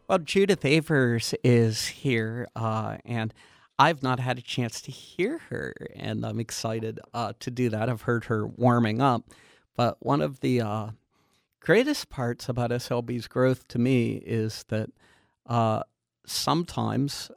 Well, Judith Avers is here, and I've not had a chance to hear her, and I'm excited to do that. I've heard her warming up, but one of the greatest parts about SLB's growth to me is that uh, sometimes,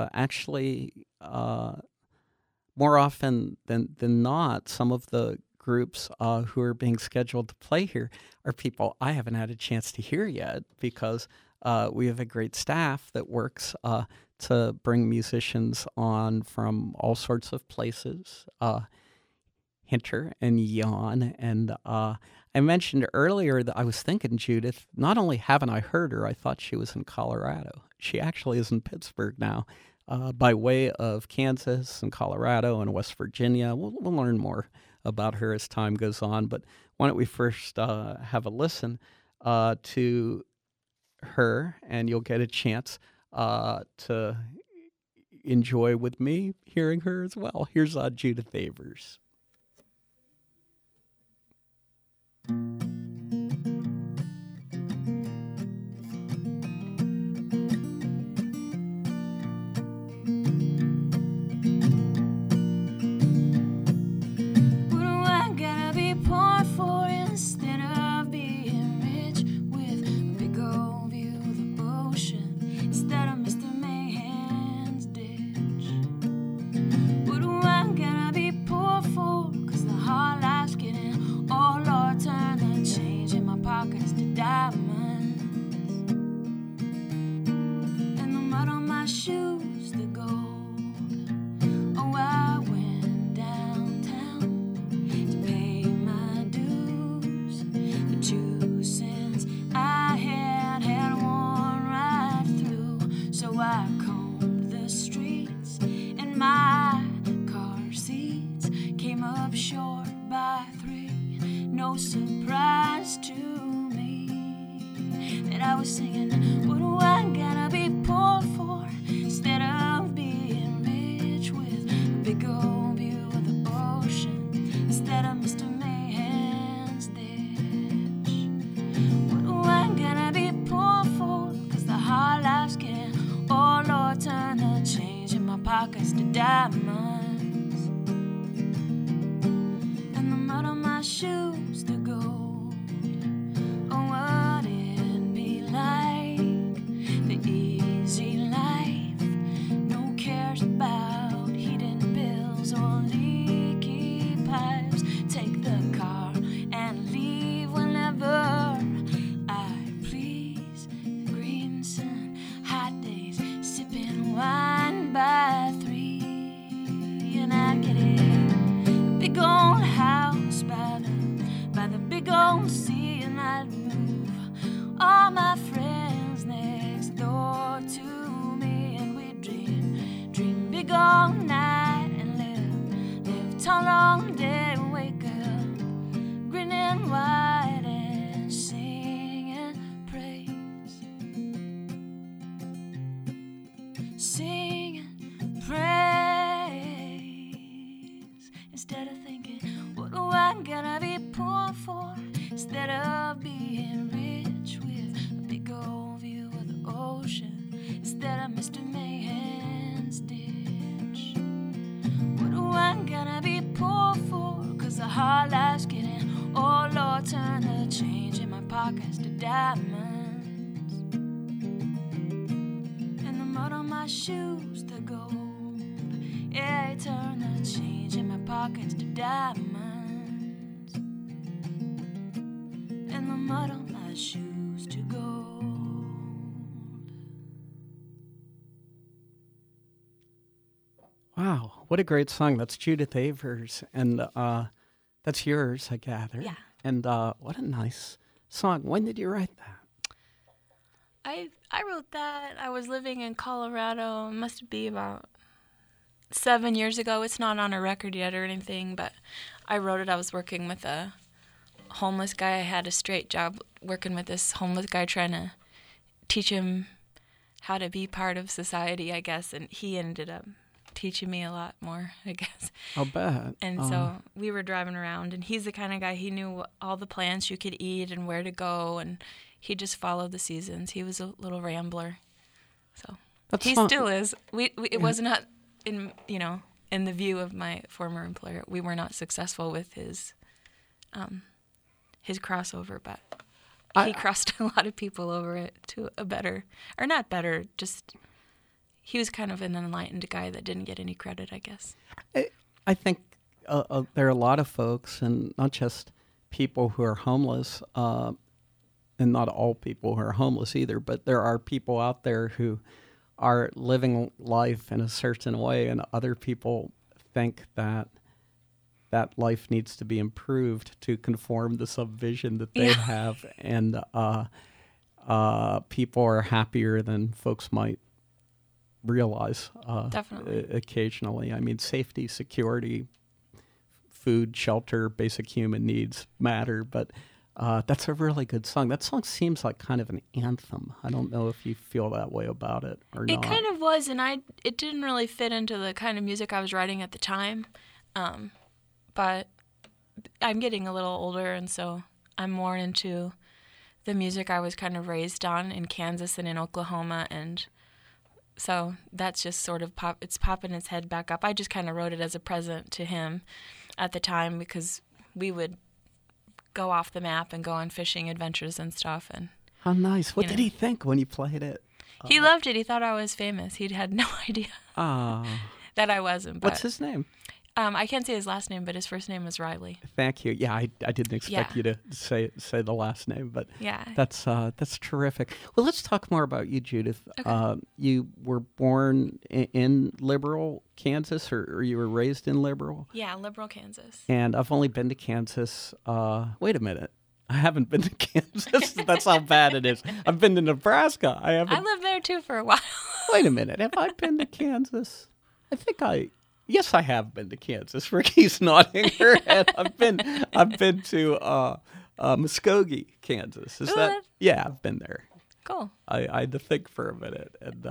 more often than not, some of the groups who are being scheduled to play here are people I haven't had a chance to hear yet because we have a great staff that works to bring musicians on from all sorts of places. Hinter and Jan. And I mentioned earlier that I was thinking, Judith, not only haven't I heard her, I thought she was in Colorado. She actually is in Pittsburgh now, by way of Kansas and Colorado and West Virginia. We'll learn more about her as time goes on. But why don't we first have a listen to her, and you'll get a chance to enjoy with me hearing her as well. Here's Judith Avers. Wow, what a great song. That's Judith Avers, and that's yours, I gather. Yeah. And what a nice song. When did you write that? I wrote that. I was living in Colorado. It must be about 7 years ago. It's not on a record yet or anything, but I wrote it. I was working with a homeless guy. I had a straight job working with this homeless guy, trying to teach him how to be part of society, I guess, and he ended up teaching me a lot more, I guess. I'll bet. And so we were driving around, and he's the kind of guy, he knew all the plants you could eat and where to go, and he just followed the seasons. He was a little rambler, so That's he fun. still is. It was not in in the view of my former employer. We were not successful with his crossover, but he crossed a lot of people over it to a better, or not better, just he was kind of an enlightened guy that didn't get any credit, I guess. I think there are a lot of folks, and not just people who are homeless, and not all people who are homeless either, but there are people out there who are living life in a certain way, and other people think that life needs to be improved to conform to some vision that they have, and people are happier than folks might realize. Definitely. Occasionally. I mean, safety, security, food, shelter, basic human needs matter, but that's a really good song. That song seems like kind of an anthem. I don't know if you feel that way about it or not. It kind of was, and it didn't really fit into the kind of music I was writing at the time. But I'm getting a little older, and so I'm more into the music I was kind of raised on in Kansas and in Oklahoma, and so that's just sort of it's popping its head back up. I just kind of wrote it as a present to him at the time because we would go off the map and go on fishing adventures and stuff. And how nice. What did he think when you played it? He loved it. He thought I was famous. He had no idea that I wasn't. But what's his name? I can't say his last name, but his first name was Riley. Thank you. Yeah, I didn't expect you to say the last name, but that's terrific. Well, let's talk more about you, Judith. Okay. You were born in Liberal, Kansas, or you were raised in Liberal? Yeah, Liberal, Kansas. And I've only been to Kansas. Wait a minute. I haven't been to Kansas. That's how bad it is. I've been to Nebraska. I lived there, too, for a while. Wait a minute. Have I been to Kansas? I think Yes, I have been to Kansas. Ricky's nodding her head. I've been to Muskogee, Kansas. Is that? Yeah, I've been there. Cool. I had to think for a minute. And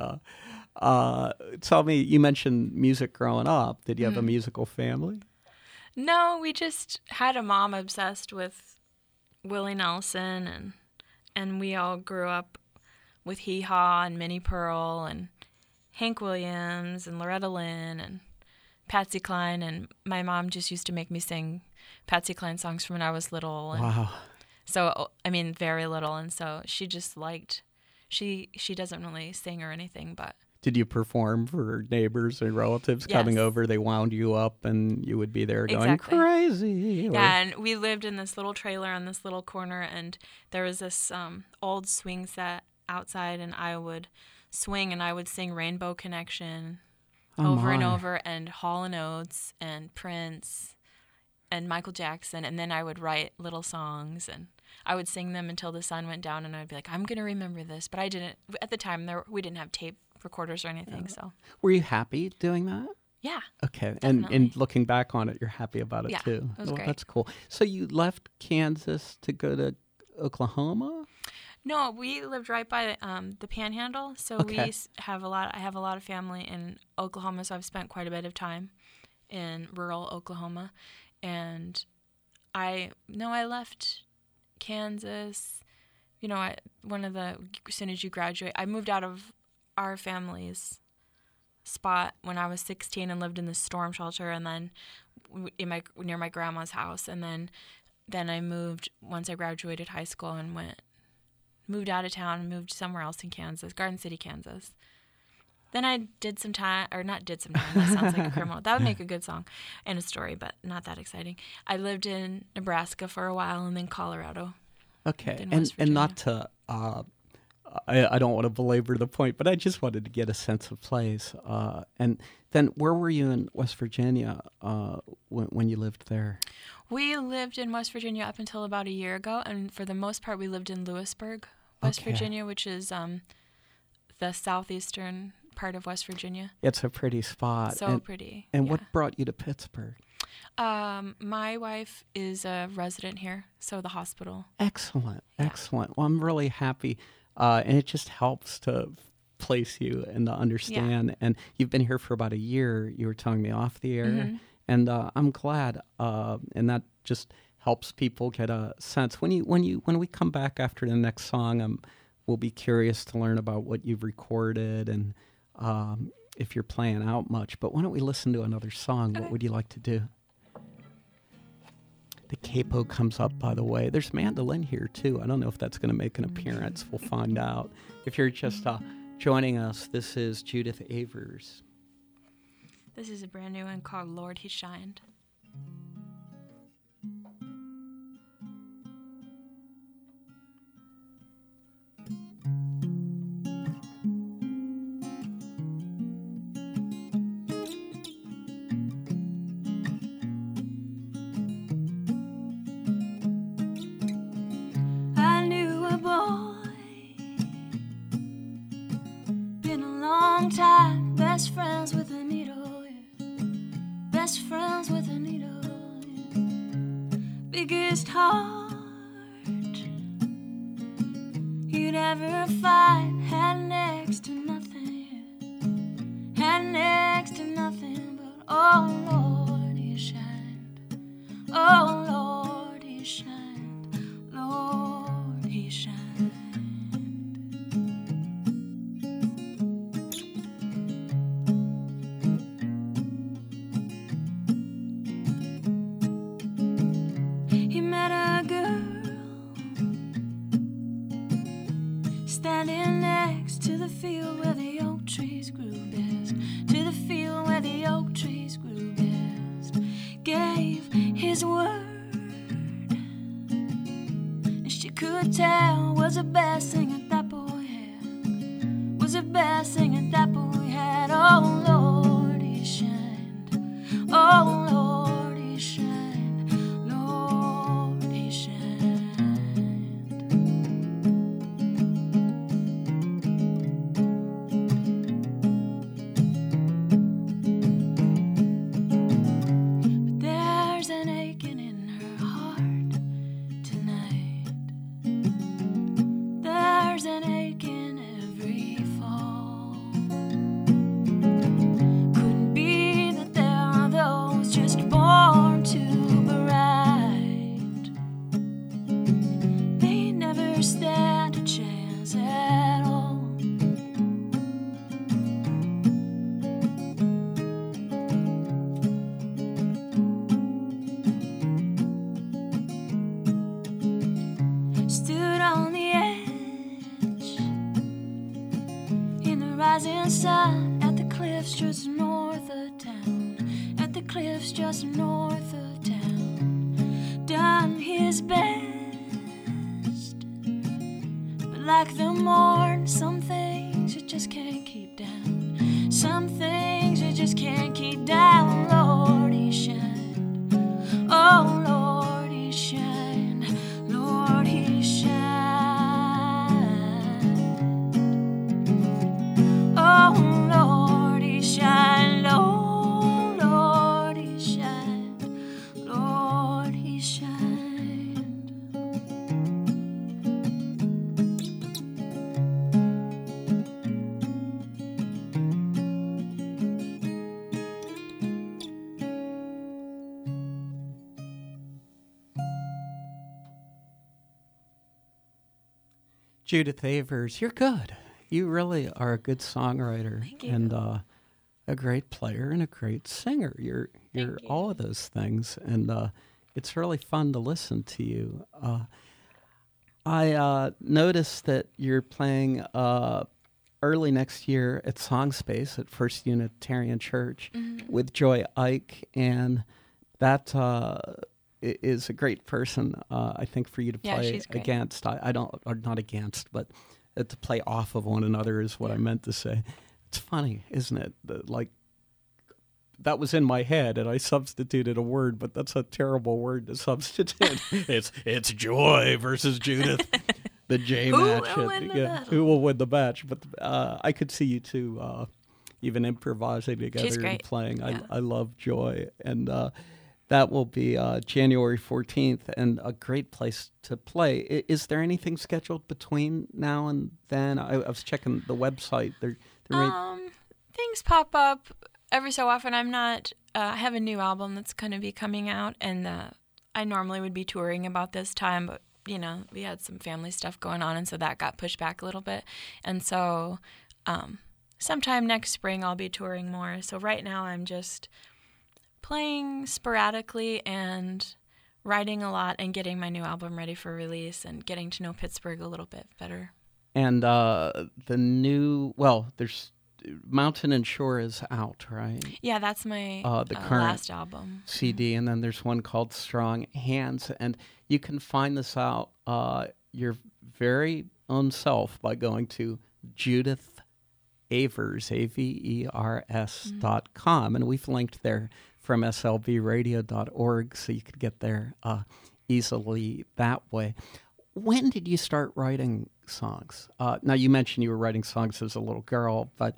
tell me, you mentioned music growing up. Did you have a musical family? No, we just had a mom obsessed with Willie Nelson, and we all grew up with Hee Haw and Minnie Pearl and Hank Williams and Loretta Lynn and Patsy Cline, and my mom just used to make me sing Patsy Cline songs from when I was little. And wow. So, I mean, very little, and so she just liked, she doesn't really sing or anything, but. Did you perform for neighbors and relatives coming over? They wound you up, and you would be there going crazy. Yeah, and we lived in this little trailer on this little corner, and there was this old swing set outside, and I would swing, and I would sing Rainbow Connection over and over, and Hall & Oates and Prince and Michael Jackson, and then I would write little songs, and I would sing them until the sun went down, and I'd be like, I'm going to remember this. But I didn't, at the time, we didn't have tape recorders or anything, so. Were you happy doing that? Yeah. Okay, definitely. and looking back on it, you're happy about it too. It was great. That's cool. So you left Kansas to go to Oklahoma? No, we lived right by the Panhandle, so I have a lot of family in Oklahoma, so I've spent quite a bit of time in rural Oklahoma, and I left Kansas. As soon as you graduate, I moved out of our family's spot when I was 16 and lived in the storm shelter, and then near my grandma's house, and then I moved once I graduated high school and moved out of town and moved somewhere else in Kansas, Garden City, Kansas. Then I that sounds like a criminal. That would make a good song and a story, but not that exciting. I lived in Nebraska for a while and then Colorado. Okay, and not to, I don't want to belabor the point, but I just wanted to get a sense of place. And then where were you in West Virginia when you lived there? We lived in West Virginia up until about a year ago, and for the most part we lived in Lewisburg, West Virginia, which is the southeastern part of West Virginia. It's a pretty spot. Pretty. And what brought you to Pittsburgh? My wife is a resident here, so the hospital. Excellent. Well, I'm really happy, and it just helps to place you and to understand. Yeah. And you've been here for about a year. You were telling me off the air. Mm-hmm. And I'm glad, and that just helps people get a sense. When we come back after the next song, we'll be curious to learn about what you've recorded and if you're playing out much. But why don't we listen to another song? Okay. What would you like to do? The capo comes up, by the way. There's mandolin here, too. I don't know if that's going to make an appearance. We'll find out. If you're just joining us, this is Judith Avers. This is a brand new one called Lord He Shined. I knew a boy, been a long time, best friends with a needle, yeah. Best friends with a needle, yeah. Biggest heart you'd ever find, had next to nothing, yeah. Had next to nothing, but oh Lord, he shined, oh Lord, he shined, Lord, he shined. He met a girl standing next to the field where the oak trees grew best, to the field where the oak trees grew best. Gave his word, and she could tell was the best thing that that boy had, was the best thing that that boy had. Oh Lord, he shined, oh Lord, he shined, Lord, he shined. But there's an aching in her heart tonight. There's an aching every fall. Couldn't be that there are those just born to be right. They never stand a chance at all. Stood on the edge in the rising sun at the cliffs just north of town, at the cliffs just north of town. Done his best, but like the morn, some things you just can't keep down, some things you just can't keep down. Lord, he shined, oh Lord, he shined, Lord, he shined. Oh Lord, he shined, oh Lord, he shined, Lord, he shined. Judith Avers, you're good. You really are a good songwriter. Thank you. And a great player and a great singer. You're Thank you. all of those things. And it's really fun to listen to you. I noticed that you're playing early next year at Songspace at First Unitarian Church with Joy Ike, and that is a great person, I think, for you to Yeah, play she's great. against. I don't, or not against, but to play off of one another is what I meant to say. It's funny, isn't it? Like, that was in my head, and I substituted a word, but that's a terrible word to substitute. it's Joy versus Judith, the J Who match. will win the battle? Who will win the match? But I could see you two even improvising together and great. playing. Yeah. I love Joy, and that will be January 14th, and a great place to play. Is there anything scheduled between now and then? I was checking the website. Things pop up every so often. I'm not. I have a new album that's going to be coming out, and I normally would be touring about this time, but you know, we had some family stuff going on, and so that got pushed back a little bit. And so sometime next spring I'll be touring more. So right now I'm just playing sporadically and writing a lot and getting my new album ready for release and getting to know Pittsburgh a little bit better. And there's Mountain and Shore is out, right? Yeah, that's my the current last album. CD, and then there's one called Strong Hands, and you can find this out your very own self by going to Judith Avers, AVERS.com, and we've linked there from slbradio.org, so you could get there easily that way. When did you start writing songs? Now, you mentioned you were writing songs as a little girl, but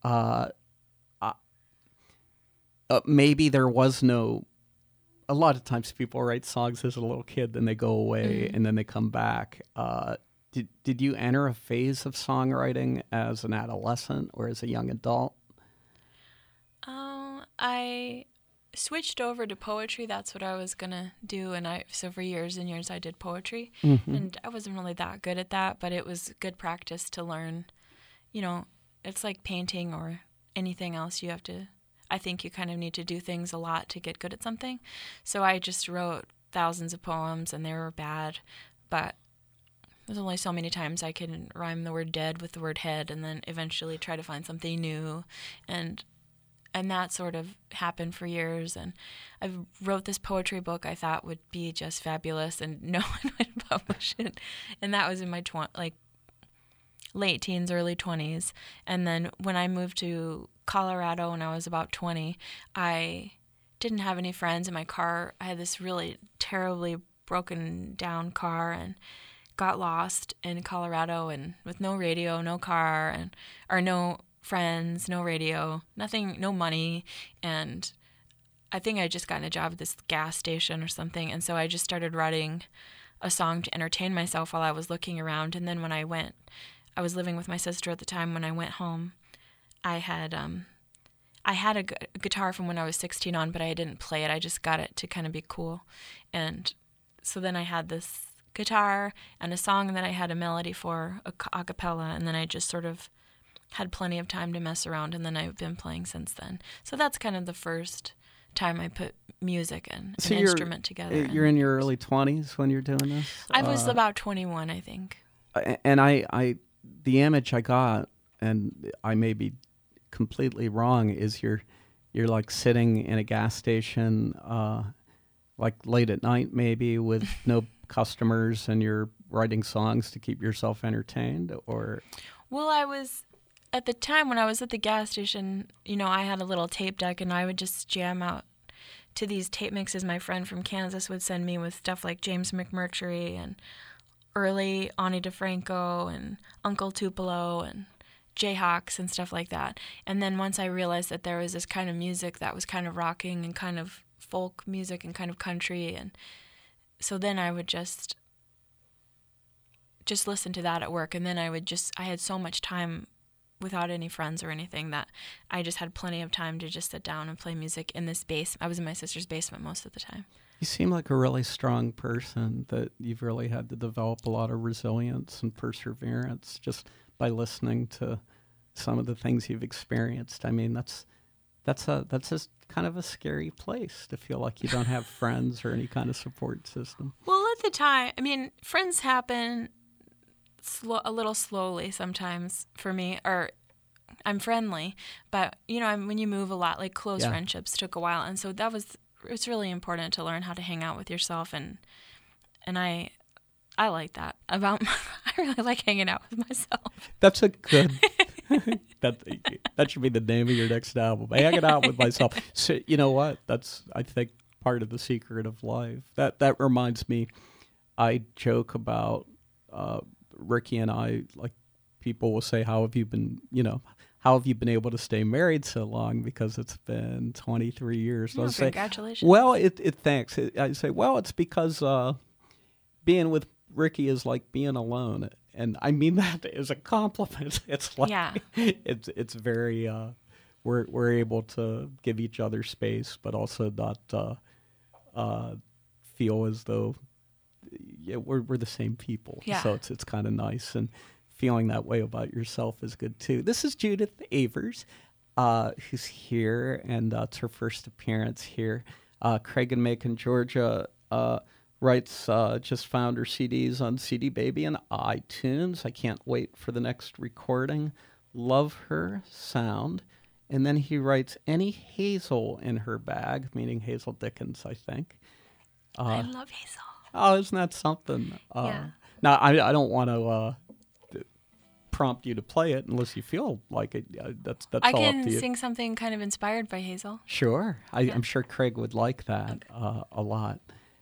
maybe there was no... A lot of times people write songs as a little kid, then they go away, and then they come back. Did you enter a phase of songwriting as an adolescent or as a young adult? I switched over to poetry. That's what I was gonna do, and so for years and years I did poetry, and I wasn't really that good at that, but it was good practice to learn. You know, it's like painting or anything else. I think you kind of need to do things a lot to get good at something. So I just wrote thousands of poems, and they were bad, but there's only so many times I can rhyme the word dead with the word head, and then eventually try to find something new, and that sort of happened for years. And I wrote this poetry book I thought would be just fabulous, and no one would publish it. And that was in my late teens, early 20s. And then when I moved to Colorado when I was about 20, I didn't have any friends in my car. I had this really terribly broken down car and got lost in Colorado, and with no radio, no car, or no friends, no radio, nothing, no money. And I think I just gotten a job at this gas station or something. And so I just started writing a song to entertain myself while I was looking around. And then when I was living with my sister at the time. When I went home, I had a guitar from when I was 16 on, but I didn't play it. I just got it to kind of be cool. And so then I had this guitar and a song that I had a melody for, a cappella, and then I just sort of had plenty of time to mess around, and then I've been playing since then. So that's kind of the first time I put music and an instrument together. You're in your early 20s when you're doing this? I was about 21, I think. And the image I got, and I may be completely wrong, is you're like sitting in a gas station, like late at night maybe, with no customers, and you're writing songs to keep yourself entertained, or... Well, at the time when I was at the gas station, you know, I had a little tape deck, and I would just jam out to these tape mixes my friend from Kansas would send me, with stuff like James McMurtry and early Ani DeFranco and Uncle Tupelo and Jayhawks and stuff like that. And then once I realized that there was this kind of music that was kind of rocking and kind of folk music and kind of country, and so then I would just listen to that at work. And then I had so much time without any friends or anything that I just had plenty of time to just sit down and play music in this basement. I was in my sister's basement most of the time. You seem like a really strong person, that you've really had to develop a lot of resilience and perseverance just by listening to some of the things you've experienced. I mean, that's just kind of a scary place to feel like you don't have friends or any kind of support system. Well, at the time, I mean, friends happen a little slowly sometimes for me, or I'm friendly, but you know, when you move a lot, like close friendships took a while, and so it's really important to learn how to hang out with yourself, and I like that about I really like hanging out with myself. That's a good that should be the name of your next album. Hanging out with myself. So, you know what? That's, I think, part of the secret of life. That reminds me, I joke about Ricky and I, like, people will say, how have you been able to stay married so long? Because it's been 23 years. Oh, say, congratulations. Well, thanks. I say, well, it's because being with Ricky is like being alone. And I mean that as a compliment. It's like, it's very, we're able to give each other space, but also not feel as though we're the same people. Yeah. So it's kind of nice, and feeling that way about yourself is good too. This is Judith Avers, who's here, and it's her first appearance here. Craig in Macon, Georgia, writes, just found her CDs on CD Baby and iTunes. I can't wait for the next recording. Love her sound. And then he writes, any Hazel in her bag, meaning Hazel Dickens, I think. I love Hazel. Oh, isn't that something? Yeah. Now, I don't want to prompt you to play it unless you feel like it. That's I all up to can you. sing something kind of inspired by Hazel. Sure. I'm sure Craig would like that a lot.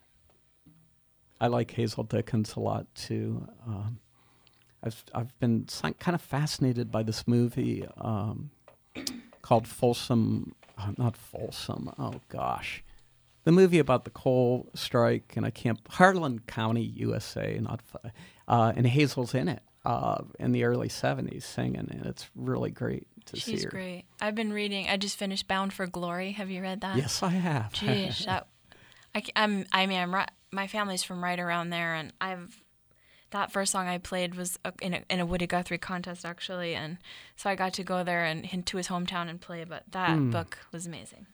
I like Hazel Dickens a lot, too. I've been kind of fascinated by this movie called Folsom. Not Folsom. Oh, gosh. The movie about the coal strike, and Harlan County, USA, and Hazel's in it in the early 70s singing, and it's really great to see her. She's great. I've been reading, I just finished Bound for Glory. Have you read that? Yes, I have. Jeez, my family's from right around there, and that first song I played was in a Woody Guthrie contest, actually, and so I got to go there and into his hometown and play, but that book was amazing.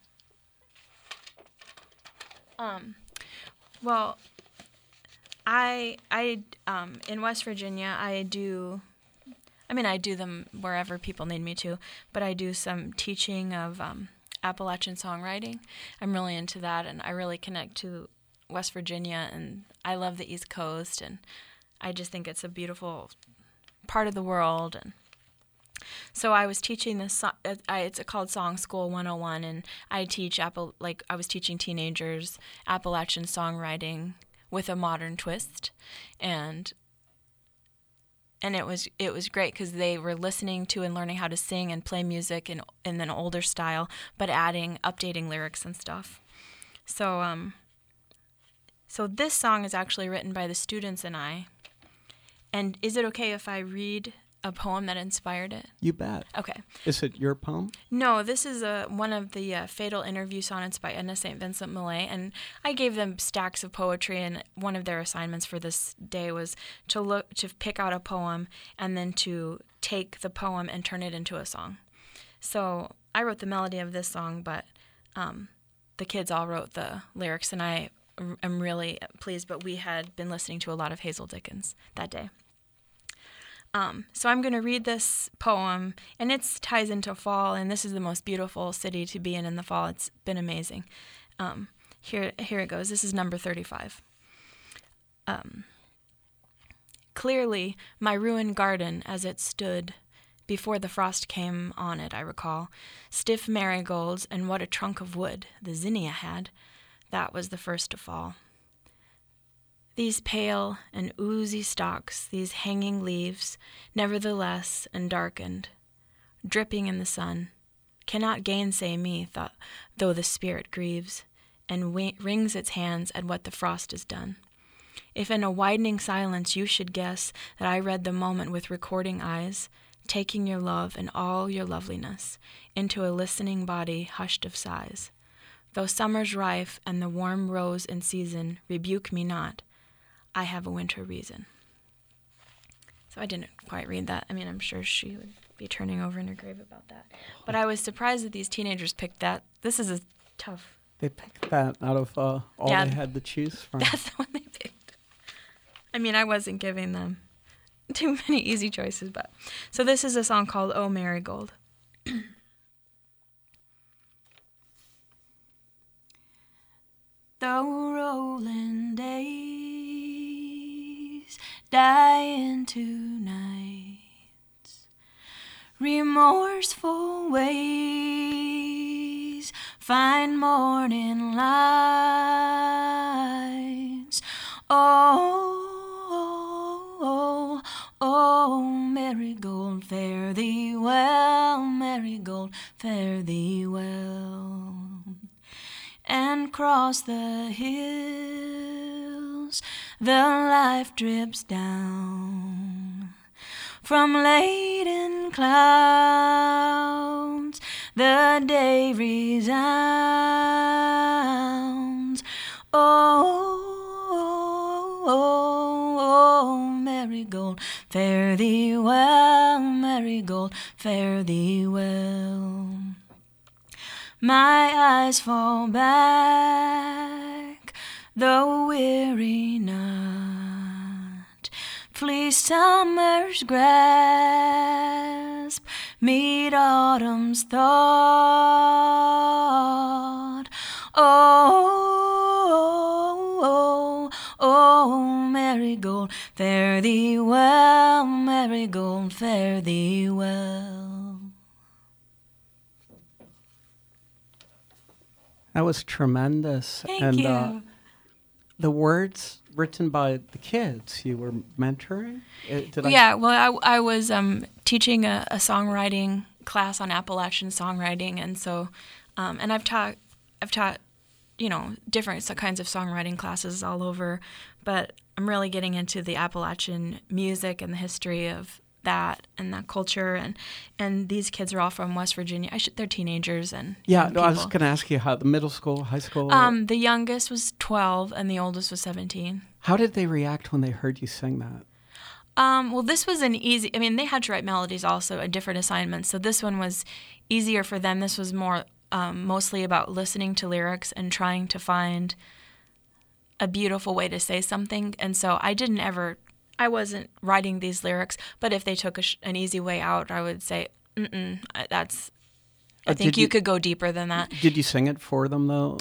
Well, I in West Virginia, I do them wherever people need me to, but I do some teaching of Appalachian songwriting. I'm really into that, and I really connect to West Virginia, and I love the East Coast, and I just think it's a beautiful part of the world. And so I was teaching this. It's called Song School 101, and I was teaching teenagers Appalachian songwriting with a modern twist, and it was great because they were listening to and learning how to sing and play music in an older style, but updating lyrics and stuff. So this song is actually written by the students and I. And is it okay if I read a poem that inspired it? You bet. Okay. Is it your poem? No, this is one of the Fatal Interview Sonnets by Edna St. Vincent Millay, and I gave them stacks of poetry, and one of their assignments for this day was to pick out a poem and then to take the poem and turn it into a song. So I wrote the melody of this song, but the kids all wrote the lyrics, and I am really pleased, but we had been listening to a lot of Hazel Dickens that day. So I'm going to read this poem, and it ties into fall, and this is the most beautiful city to be in the fall. It's been amazing. Here it goes. This is number 35. Clearly, my ruined garden as it stood before the frost came on it, I recall. Stiff marigolds, and what a trunk of wood the zinnia had. That was the first to fall. These pale and oozy stalks, these hanging leaves, nevertheless and darkened, dripping in the sun, cannot gainsay me, though the spirit grieves, and wrings its hands at what the frost has done. If in a widening silence you should guess that I read the moment with recording eyes, taking your love and all your loveliness into a listening body hushed of sighs, though summer's rife and the warm rose in season rebuke me not, I have a winter reason. So I didn't quite read that. I mean, I'm sure she would be turning over in her grave about that. But I was surprised that these teenagers picked that. This is a tough. They picked that out of all they had to choose from. That's the one they picked. I mean, I wasn't giving them too many easy choices, but. So this is a song called Oh Marigold. The rolling days die into nights, remorseful ways find morning lights. Oh, marigold, fare thee well, marigold, fare thee well. And cross the hills, the life drips down. From laden clouds, the day resounds. Oh, marigold, fare thee well, marigold, fare thee well. My eyes fall back, the weary night, fleece summer's grasp, meet autumn's thought. Oh, marigold, fare thee well, marigold, fare thee well. That was tremendous. Thank you. The words written by the kids you were mentoring? I was teaching a songwriting class on Appalachian songwriting, and so, and I've taught, different kinds of songwriting classes all over, but I'm really getting into the Appalachian music and the history of that and that culture, and these kids are all from West Virginia. They're teenagers and I was going to ask you how the middle school, high school. The youngest was 12 and the oldest was 17. How did they react when they heard you sing that? Well, this was an easy. I mean, they had to write melodies also, a different assignment. So this one was easier for them. This was more mostly about listening to lyrics and trying to find a beautiful way to say something. And so I wasn't writing these lyrics, but if they took an easy way out, I would say, I think you could go deeper than that. Did you sing it for them, though?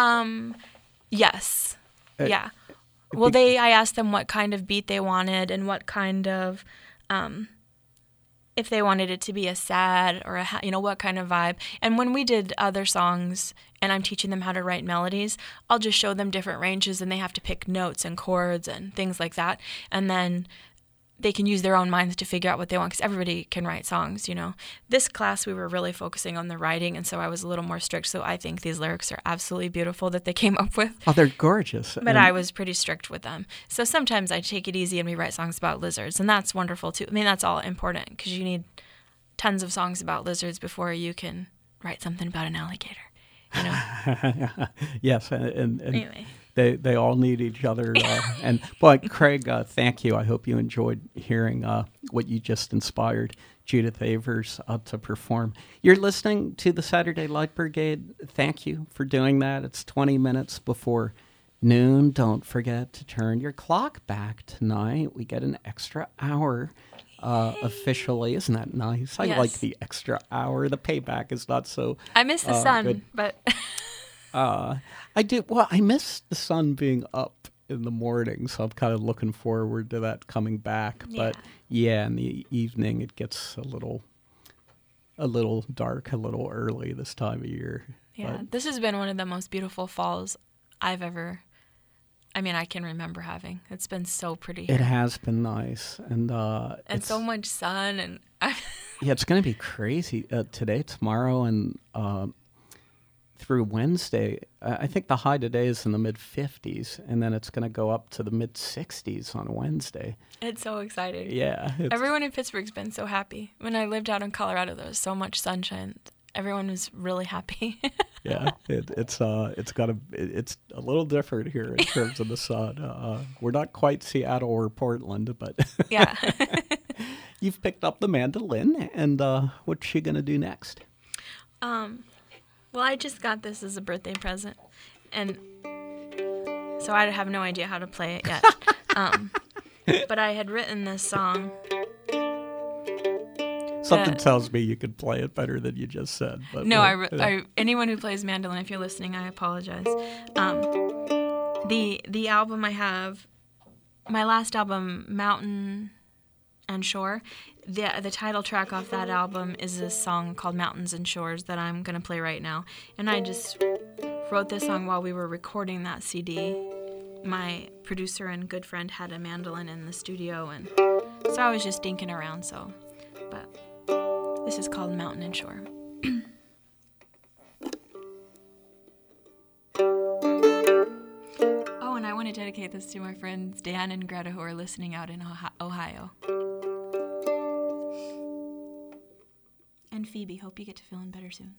Yes. Yeah. Well, I asked them what kind of beat they wanted and what kind of, if they wanted it to be a sad or what kind of vibe. And when we did other songs and I'm teaching them how to write melodies, I'll just show them different ranges and they have to pick notes and chords and things like that. And then they can use their own minds to figure out what they want, because everybody can write songs, This class, we were really focusing on the writing, and so I was a little more strict. So I think these lyrics are absolutely beautiful that they came up with. Oh, they're gorgeous. But I was pretty strict with them. So sometimes I take it easy and we write songs about lizards, and that's wonderful too. I mean, that's all important, because you need tons of songs about lizards before you can write something about an alligator, Yes, and anyway. They all need each other. But Craig, thank you. I hope you enjoyed hearing what you just inspired Judith Avers to perform. You're listening to the Saturday Light Brigade. Thank you for doing that. It's 20 minutes before noon. Don't forget to turn your clock back tonight. We get an extra hour officially. Isn't that nice? I like the extra hour. The payback is not so I miss the sun, good. But... I do. Well, I miss the sun being up in the morning, so I'm kind of looking forward to that coming back. Yeah. But in the evening it gets a little dark, a little early this time of year. Yeah, this has been one of the most beautiful falls I can remember having. It's been so pretty here. It has been nice, and so much sun, and it's going to be crazy today, tomorrow, and through Wednesday. I think the high today is in the mid-50s, and then it's going to go up to the mid-60s on Wednesday. It's so exciting. Yeah. Everyone in Pittsburgh's been so happy. When I lived out in Colorado, there was so much sunshine. Everyone was really happy. Yeah, it's a little different here in terms of the sun. We're not quite Seattle or Portland, but yeah. You've picked up the mandolin, and what's she going to do next? Well, I just got this as a birthday present, and so I have no idea how to play it yet. But I had written this song. Something tells me you could play it better than you just said. But no, anyone who plays mandolin, if you're listening, I apologize. The album I have, my last album, Mountain and Shore, the title track off that album is a song called Mountains and Shores that I'm going to play right now. And I just wrote this song while we were recording that CD. My producer and good friend had a mandolin in the studio, and so I was just dinking around. But this is called Mountain and Shore. Oh, and I want to dedicate this to my friends Dan and Greta who are listening out in Ohio. And Phoebe, hope you get to feeling better soon.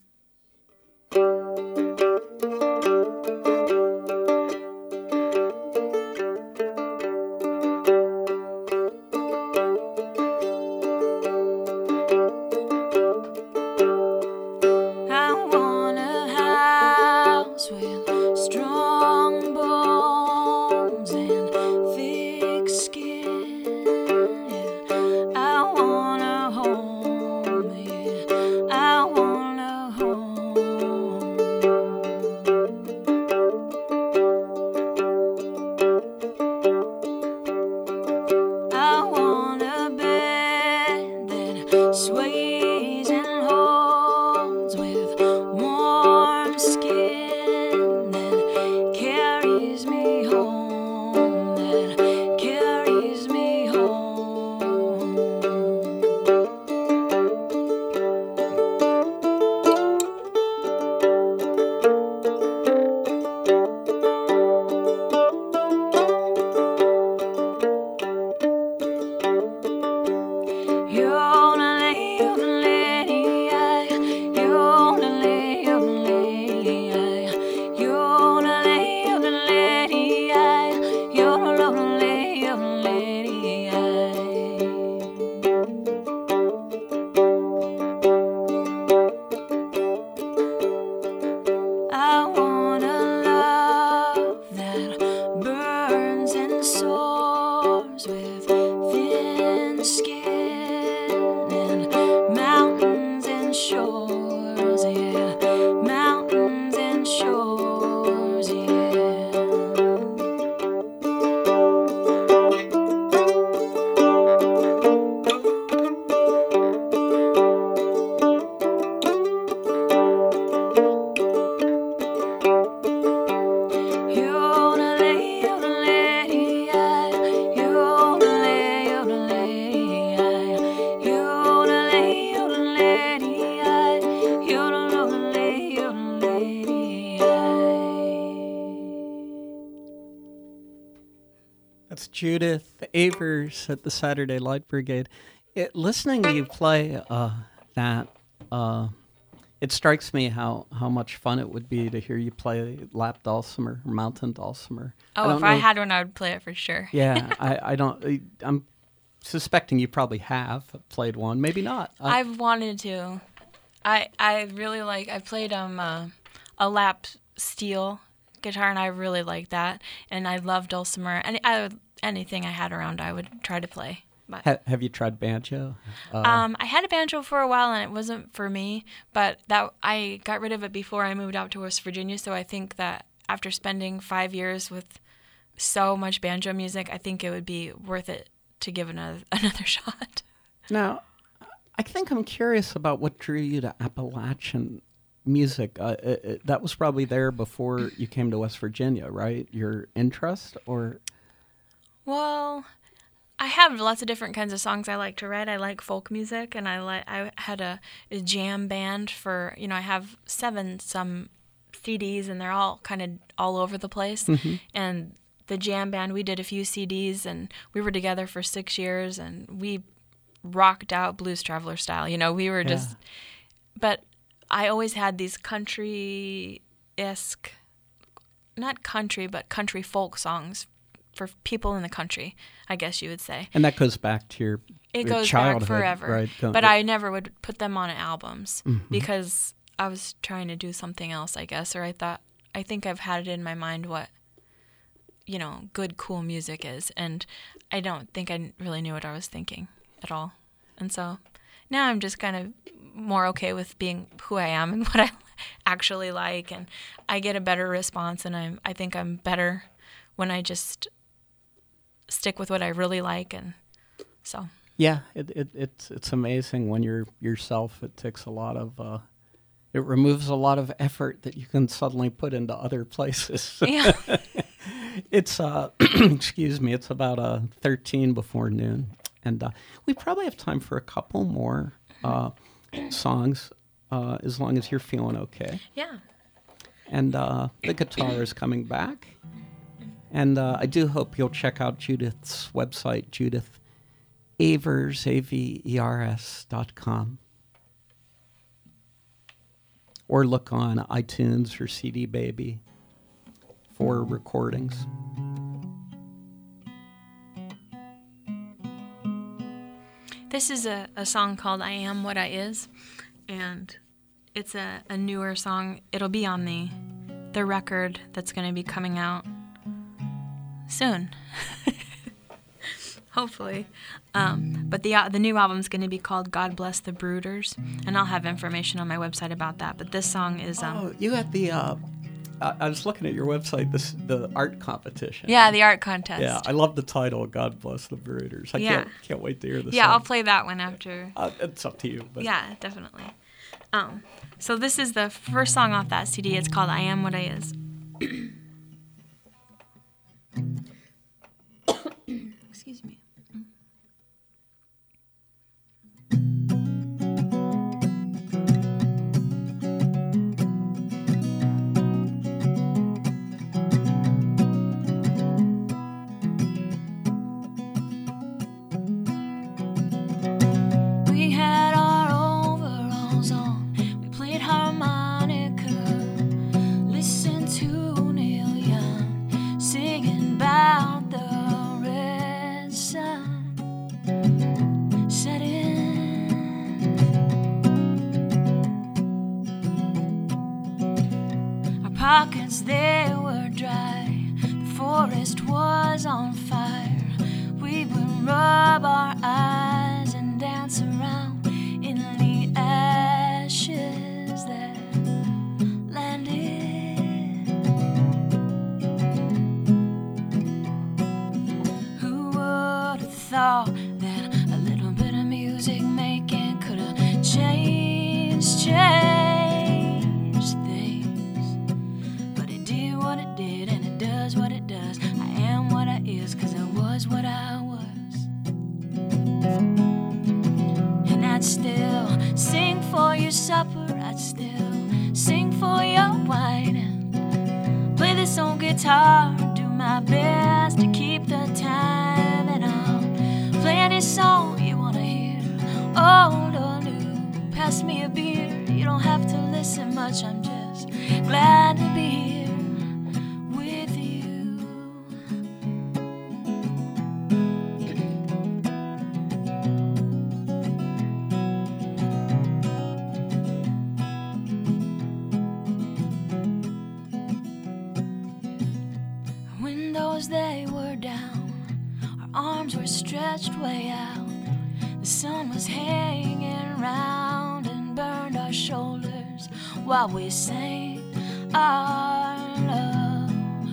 Judith Avers at the Saturday Light Brigade. Listening to you play that, it strikes me how much fun it would be to hear you play lap dulcimer, mountain dulcimer. Oh, if I had one, I would play it for sure. Yeah, I'm suspecting you probably have played one, maybe not. I've wanted to. I really like. I played a lap steel guitar, and I really like that. And I love dulcimer. And anything I had around, I would try to play. But, have you tried banjo? I had a banjo for a while, and it wasn't for me. But I got rid of it before I moved out to West Virginia. So I think that after spending 5 years with so much banjo music, I think it would be worth it to give another shot. Now, I think I'm curious about what drew you to Appalachian music. That was probably there before you came to West Virginia, right? Your interest, or? Well, I have lots of different kinds of songs I like to write. I like folk music, and I had a jam band for, I have 7 some CDs, and they're all kind of all over the place. Mm-hmm. And the jam band, we did a few CDs, and we were together for 6 years, and we rocked out Blues Traveler style. We were just, but I always had these country-esque, not country, but country folk songs for people in the country, I guess you would say. And that goes back to your childhood, back forever. Right? But I never would put them on albums because I was trying to do something else, I guess, or I think I've had it in my mind what, good, cool music is. And I don't think I really knew what I was thinking at all. And so now I'm just kind of more okay with being who I am and what I actually like. And I get a better response, and I think I'm better when I just stick with what I really like. And so. Yeah, it's amazing when you're yourself. It takes a lot of, it removes a lot of effort that you can suddenly put into other places. Yeah. It's, excuse me, it's about 13 before noon. And we probably have time for a couple more songs, as long as you're feeling okay. Yeah. And the guitar is coming back. And I do hope you'll check out Judith's website, Judith Avers, AVERS.com. Or look on iTunes or CD Baby for recordings. This is a song called I Am What I Is, and it's a newer song. It'll be on the record that's going to be coming out soon. Hopefully. But the new album's going to be called God Bless the Brooders, and I'll have information on my website about that. But this song is... you had the... I was looking at your website, the art competition. Yeah, the art contest. Yeah, I love the title, God Bless the Brooders. I can't wait to hear the song. Yeah, I'll play that one after. It's up to you. But. Yeah, definitely. So this is the first song off that CD. It's called I Am What I Is. Excuse me. We had our overalls on. We played harmonica. Listened to Neil Young singing about the red sun setting. Our pockets, they were dry. The forest was on fire. We would rub our eyes and dance around in the ashes that landed. Who would have thought that a little bit of music making could have changed things? But it did what it did, and it does what it does. I am what I is, 'cause I was what I was. And I'd still sing for your supper, I'd still sing for your wine, and play this old guitar, do my best to keep the time. pass me a beer. You don't have to listen much, I'm just glad to be here with you. Windows, they were down, our arms were stretched way out. The sun was hanging round and burned our shoulders while we sang our love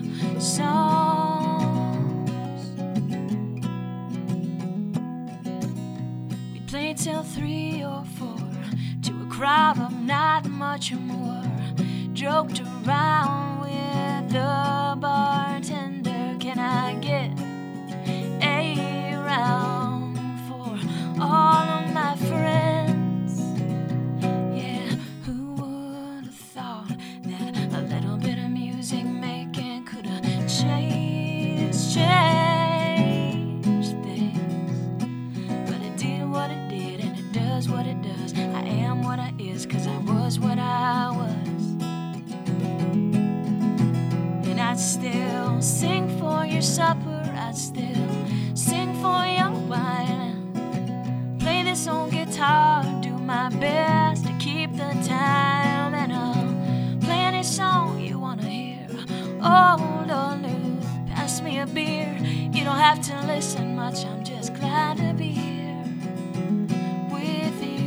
songs. We played till 3 or 4 to a crowd of not much more. Joked around with the bartender. Can I get a round for all of my friends? Yeah, who would have thought that a little bit of music making could have changed things? But it did what it did, and it does what it does. I am what I is, 'cause I was what I was. And I'd still sing for your supper, I'd still sing for your wine, play this old guitar, do my best to keep the time, and I'll play any song you wanna hear, old or new. Pass me a beer, you don't have to listen much, I'm just glad to be here with you.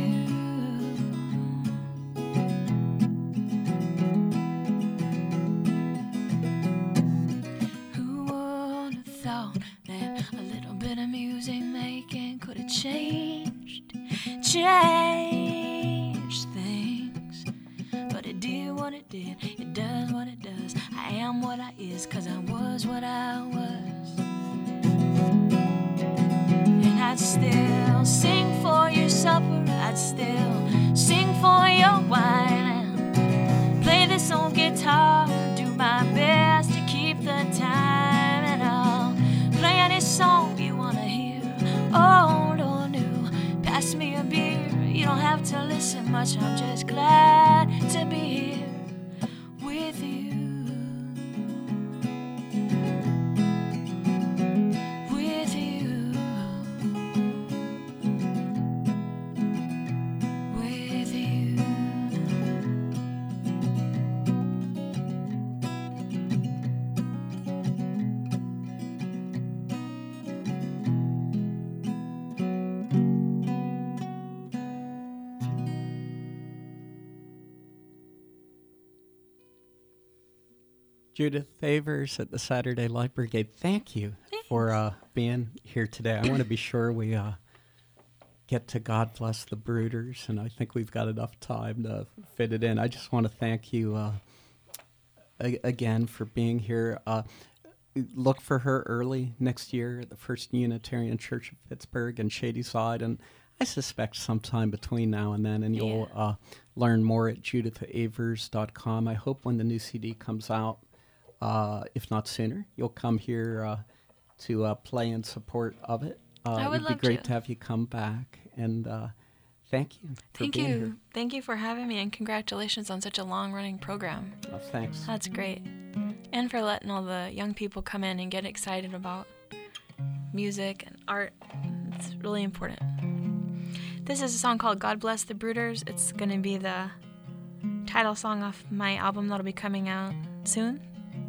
Who would have thought that a little bit of music making could have changed things? But it did what it did, it does what it does. I am what I is, 'cause I was what I was. And I'd still sing for your supper, I'd still sing for your wine, and play this old guitar, do my best to keep the time, and I'll play any song you wanna hear, old or new. Pass me a beer, you don't have to listen much, I'm just glad to be here with you. With you. With you. Judith Favors at the Saturday Light Brigade, thank you for being here today. I want to be sure we get to God Bless the Brooders, and I think we've got enough time to fit it in. I just want to thank you again for being here. Look for her early next year at the First Unitarian Church of Pittsburgh and Shadyside, and I suspect sometime between now and then, and you'll learn more at judithavers.com. I hope when the new CD comes out, if not sooner, you'll come here to play in support of it. I would It'd be love great to. to have you come back, and thank you for being here. Thank you for having me, and congratulations on such a long-running program. Oh, thanks. That's great. And for letting all the young people come in and get excited about music and art. It's really important. This is a song called God Bless the Brooders. It's going to be the title song off my album that'll be coming out soon.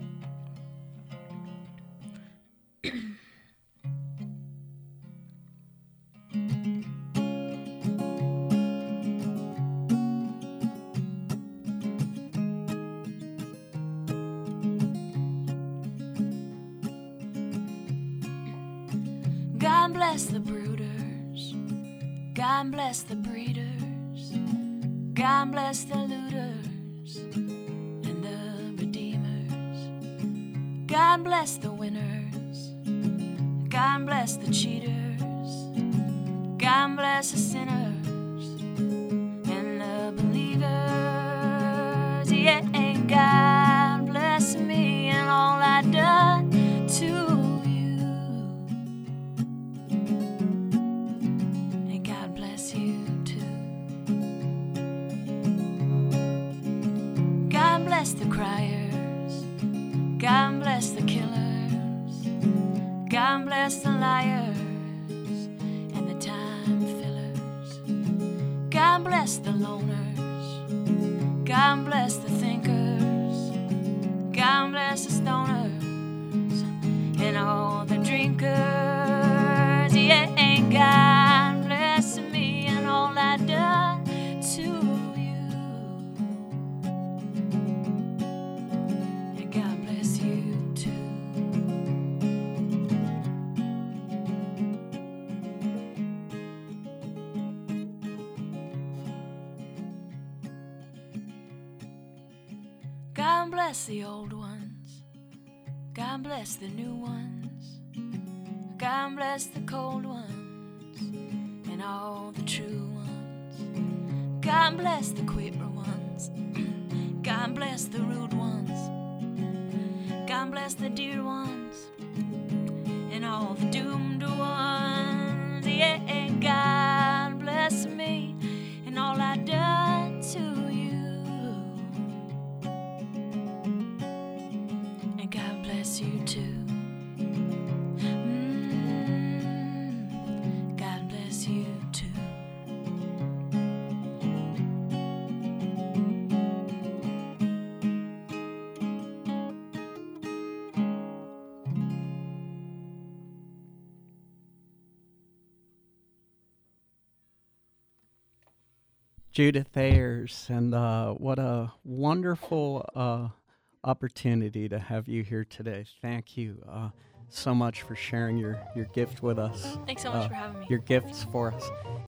God bless the brooders, God bless the breeders, God bless the looters and the redeemers. God bless the winners, God bless the cheaters, God bless the sinners and the believers. Yeah, God bless me and all I done to bless the criers. God bless the killers. God bless the liars and the time fillers. God bless the loners. God bless the thinkers. God bless the stoners and all the drinkers. Yeah, and God bless me and all I done to you. And God bless you too. God bless the old ones. God bless the new ones. God bless the cold ones and all the true ones. God bless the quiver ones. God bless the rude ones. God bless the dear ones and all the doomed ones. Yeah, and God bless me and all I done to you. And God bless you too. God bless you too. Judith Ayers, and what a wonderful opportunity to have you here today. Thank you so much for sharing your gift with us. Thanks so much for having me. Your gifts for us.